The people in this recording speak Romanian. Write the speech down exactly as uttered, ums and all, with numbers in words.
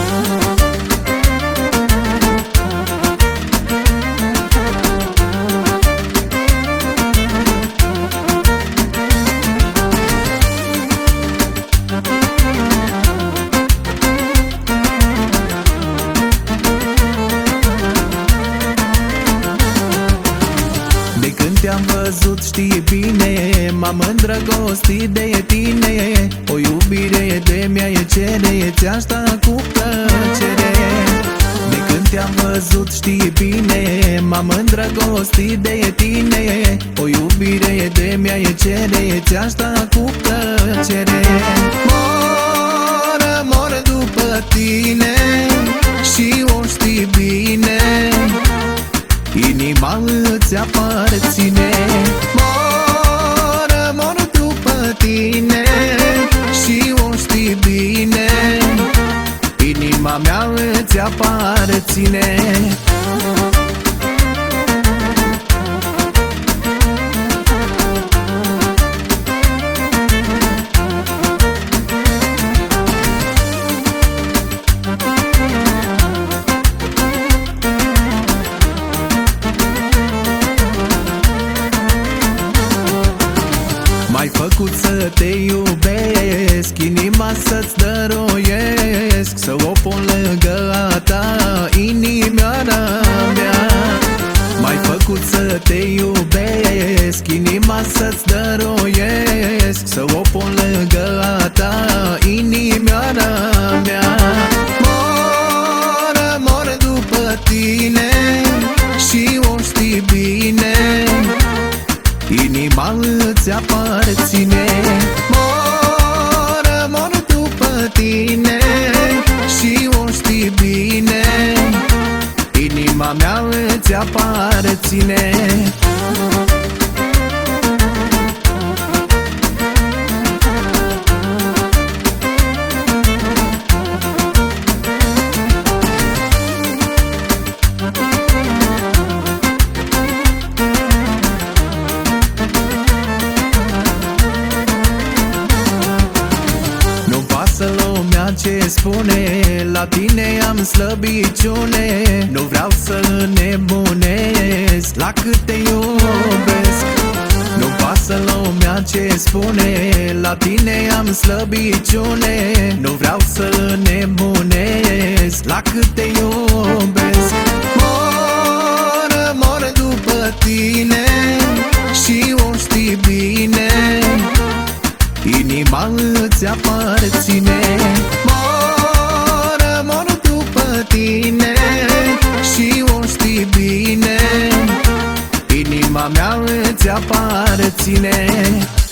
De când te-am văzut știi bine, m-am îndrăgostit de tine. O iubire de mea e cere, ți-aș da cu plăcere. De când te-am văzut știi bine, m-am îndrăgostit de tine. O iubire de mea e cere, ți-aș da cu plăcere. Mor, mor după tine și o știi bine, inima îți aparține. Mor, mor după tine și o știi bine, inima mea îți aparține. M-ai făcut să te iubesc, inima să-ți dăruiesc, să o pun lângă a ta, inimioara mea. M-ai făcut să te iubesc, inima să-ți dăruiesc, să o pun lângă a ta, inimioara mea. Mor, mor după tine și o știi bine, inima îți aparține. Mor, mor după tine și o știi bine, inima mea îți aparține. Să lumea ce spune, la tine am slăbiciune. Nu vreau să nebunesc la cât te iubesc. Nu pasă lumea ce spune, la tine am slăbiciune. Nu vreau să nebunesc la cât te iubesc. Mor, mor după tine și o știi bine, inima îți aparține. Mor, mor după tine și o știi bine, inima mea îți aparține.